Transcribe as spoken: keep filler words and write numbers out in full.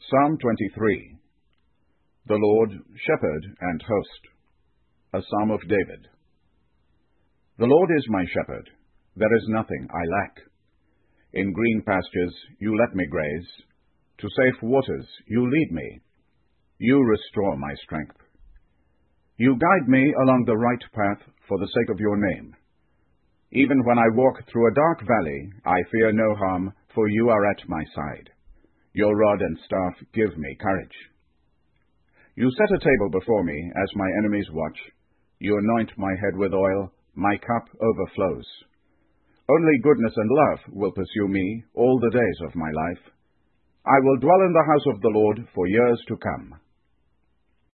Psalm twenty-three. The Lord, Shepherd and Host. A Psalm of David. The Lord is my shepherd. There is nothing I lack. In green pastures you let me graze. To safe waters you lead me. You restore my strength. You guide me along the right path for the sake of your name. Even when I walk through a dark valley, I fear no harm, for you are at my side. Your rod and staff give me courage. You set a table before me as my enemies watch. You anoint my head with oil, my cup overflows. Only goodness and love will pursue me all the days of my life. I will dwell in the house of the Lord for years to come.